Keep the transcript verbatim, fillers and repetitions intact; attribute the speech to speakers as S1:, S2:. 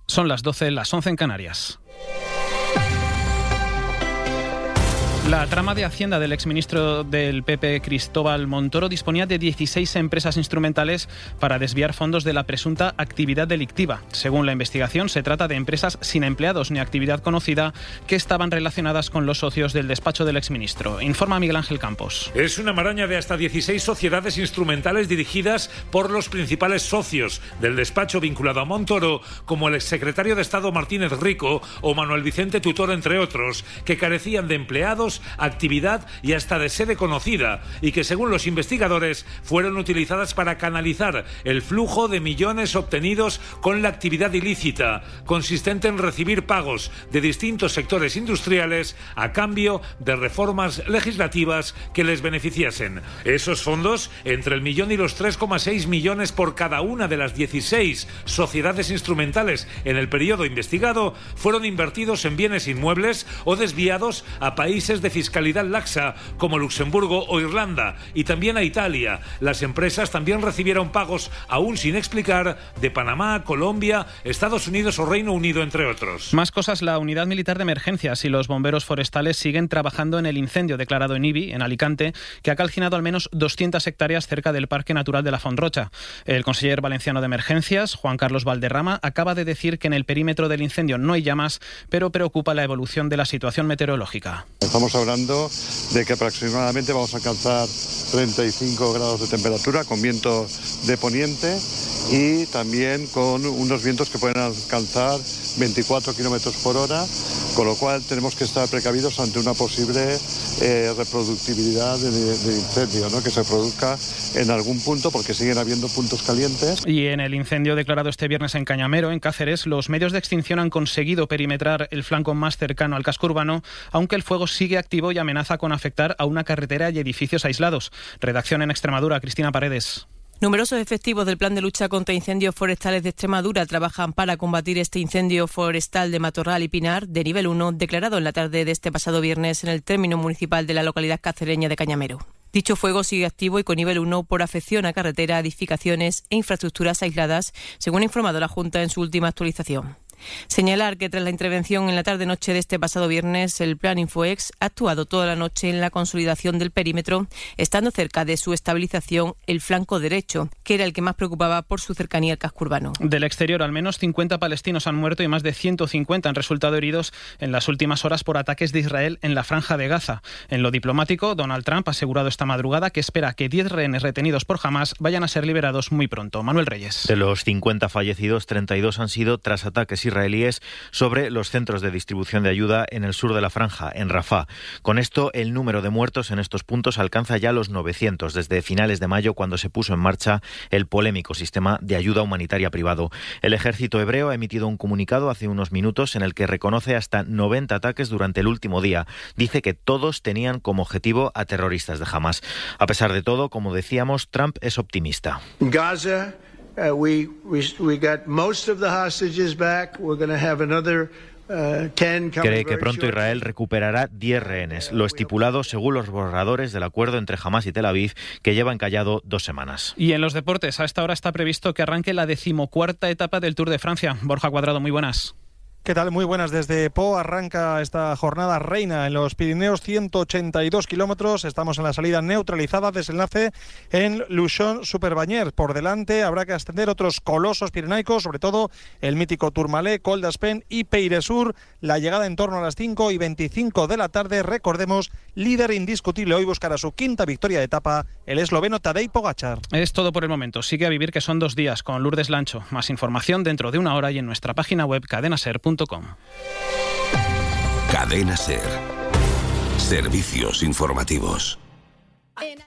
S1: Son las doce, las once en Canarias. La trama de Hacienda del exministro del P P, Cristóbal Montoro, disponía de dieciséis empresas instrumentales para desviar fondos de la presunta actividad delictiva. Según la investigación, se trata de empresas sin empleados ni actividad conocida que estaban relacionadas con los socios del despacho del exministro. Informa Miguel Ángel Campos.
S2: Es una maraña de hasta dieciséis sociedades instrumentales dirigidas por los principales socios del despacho vinculado a Montoro, como el exsecretario de Estado Martínez Rico o Manuel Vicente Tutor, entre otros, que carecían de empleados, actividad y hasta de sede conocida, y que según los investigadores fueron utilizadas para canalizar el flujo de millones obtenidos con la actividad ilícita, consistente en recibir pagos de distintos sectores industriales a cambio de reformas legislativas que les beneficiasen. Esos fondos, entre el millón y los tres coma seis millones por cada una de las dieciséis sociedades instrumentales en el periodo investigado, fueron invertidos en bienes inmuebles o desviados a países de fiscalidad laxa como Luxemburgo o Irlanda, y también a Italia. Las empresas también recibieron pagos aún sin explicar de Panamá, Colombia, Estados Unidos o Reino Unido, entre otros.
S1: Más cosas. La Unidad Militar de Emergencias y los bomberos forestales siguen trabajando en el incendio declarado en Ibi, en Alicante, que ha calcinado al menos doscientas hectáreas cerca del Parque Natural de la Font Rocha. El conseller valenciano de Emergencias, Juan Carlos Valderrama, acaba de decir que en el perímetro del incendio no hay llamas, pero preocupa la evolución de la situación meteorológica.
S3: Estamos hablando de que aproximadamente vamos a alcanzar treinta y cinco grados de temperatura con viento de poniente y también con unos vientos que pueden alcanzar veinticuatro kilómetros por hora, con lo cual tenemos que estar precavidos ante una posible eh, reproductibilidad de, de incendio, ¿no? que se produzca en algún punto, porque siguen habiendo puntos calientes.
S1: Y en el incendio declarado este viernes en Cañamero, en Cáceres, los medios de extinción han conseguido perimetrar el flanco más cercano al casco urbano, aunque el fuego sigue activo y amenaza con afectar a una carretera y edificios aislados. Redacción en Extremadura, Cristina Paredes.
S4: Numerosos efectivos del Plan de Lucha contra Incendios Forestales de Extremadura trabajan para combatir este incendio forestal de matorral y pinar de nivel uno, declarado en la tarde de este pasado viernes en el término municipal de la localidad cacereña de Cañamero. Dicho fuego sigue activo y con nivel uno por afección a carretera, edificaciones e infraestructuras aisladas, según ha informado la Junta en su última actualización. Señalar que tras la intervención en la tarde-noche de este pasado viernes, el Plan Infoex ha actuado toda la noche en la consolidación del perímetro, estando cerca de su estabilización el flanco derecho, que era el que más preocupaba por su cercanía al casco urbano.
S1: Del exterior, al menos cincuenta palestinos han muerto y más de ciento cincuenta han resultado heridos en las últimas horas por ataques de Israel en la Franja de Gaza. En lo diplomático, Donald Trump ha asegurado esta madrugada que espera que diez rehenes retenidos por Hamás vayan a ser liberados muy pronto. Manuel Reyes.
S5: De los cincuenta fallecidos, treinta y dos han sido tras ataques israelíes sobre los centros de distribución de ayuda en el sur de la franja, en Rafah. Con esto, el número de muertos en estos puntos alcanza ya los novecientos desde finales de mayo, cuando se puso en marcha el polémico sistema de ayuda humanitaria privado. El ejército hebreo ha emitido un comunicado hace unos minutos en el que reconoce hasta noventa ataques durante el último día. Dice que todos tenían como objetivo a terroristas de Hamás. A pesar de todo, como decíamos, Trump es optimista.
S6: Gaza. Uh, we, we, we got most of the hostages back. We're going to have another uh, ten.
S5: Cree que pronto Israel recuperará diez rehenes, lo estipulado según los borradores del acuerdo entre Hamás y Tel Aviv, que lleva encallado dos semanas.
S1: Y en los deportes, a esta hora está previsto que arranque la decimocuarta etapa del Tour de Francia. Borja Cuadrado, muy buenas.
S7: ¿Qué tal? Muy buenas. Desde Pau arranca esta jornada reina en los Pirineos, ciento ochenta y dos kilómetros. Estamos en la salida neutralizada, desenlace en Luchon-Superbagnères. Por delante habrá que ascender otros colosos pirenaicos, sobre todo el mítico Tourmalet, Col d'Aspen y Peyresur. La llegada en torno a las cinco y veinticinco de la tarde. Recordemos, líder indiscutible hoy buscará su quinta victoria de etapa, el esloveno Tadej Pogačar.
S1: Es todo por el momento. Sigue a vivir, que son dos días, con Lourdes Lancho. Más información dentro de una hora y en nuestra página web cadena ser punto com.
S8: Cadena Ser. Servicios informativos.